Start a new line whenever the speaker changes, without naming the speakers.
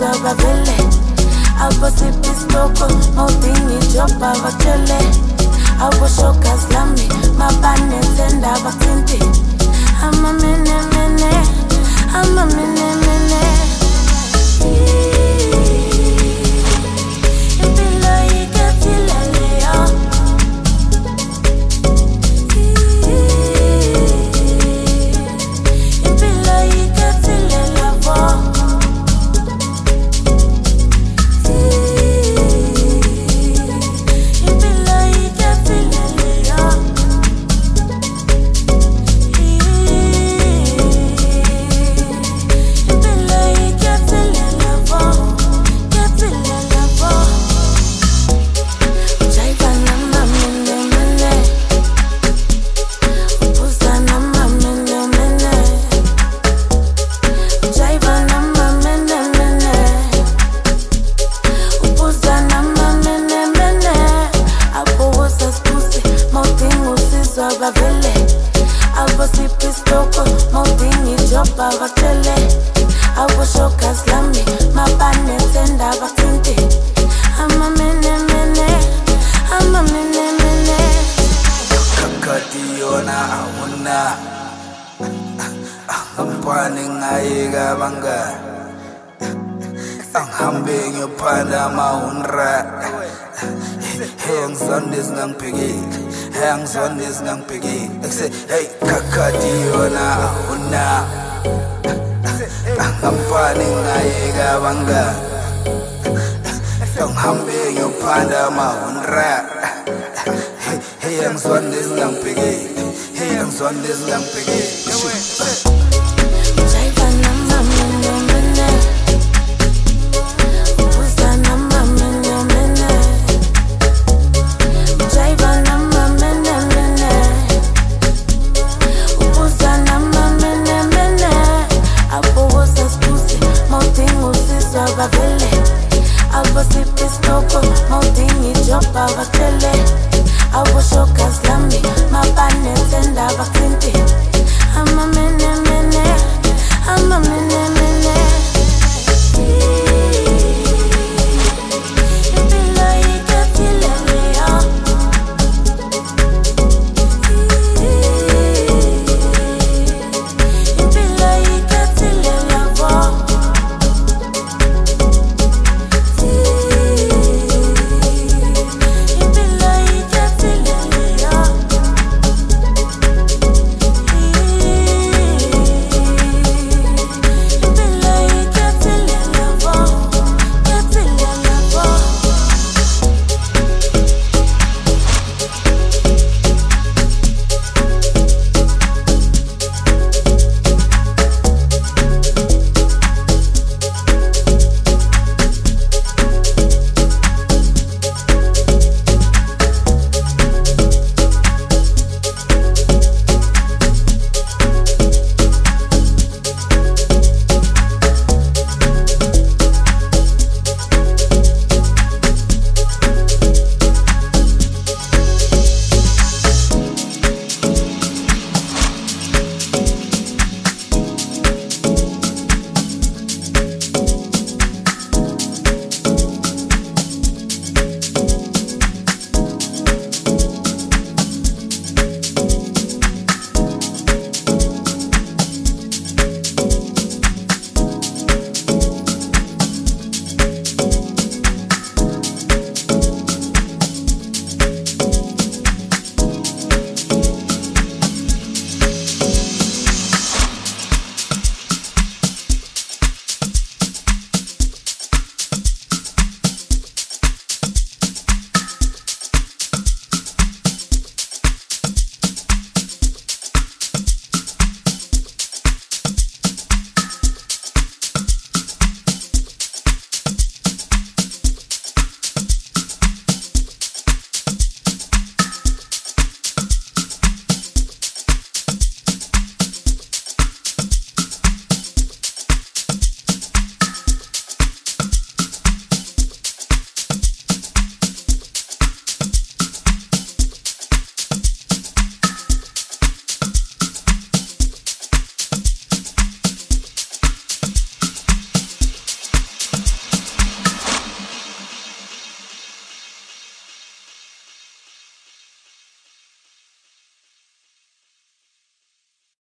usizwa bavele abosiphi isitoko mawudinga ijob abatshele aboshokas lami mabanethenda abathinti amamenemene impilo iketileleyo impilo iketilelavo impilo iketileleyo impilo iketilelavo ketilelavo ujaiva namamenemene ubuza namamenemene ujaiva namamenemene ubuza namamenemene abowosa sibusi mawudinga usizwa bavele abosiphi isitoko mawudinga ijob abatshele aboshokas lami mabanethenda abathinti amamenemene
kakati yona awuna angampani ngayeka bangani angihambe ngiyophanda amahunra ngizonde zingangibhekile hey kakati yona awuna angampani ngayeka bangani angihambe ngiyophanda amahunra hey ngizonde zingangibhekile
ujaiva namamenemene ubuza namamenemene ujaiva namamenemene ubuza namamenemene abowosa sibusi mawudinga usizwa bavele abosiphi isitoko mawudinga ijob abatshele aboshokas lami mabanethenda abathinti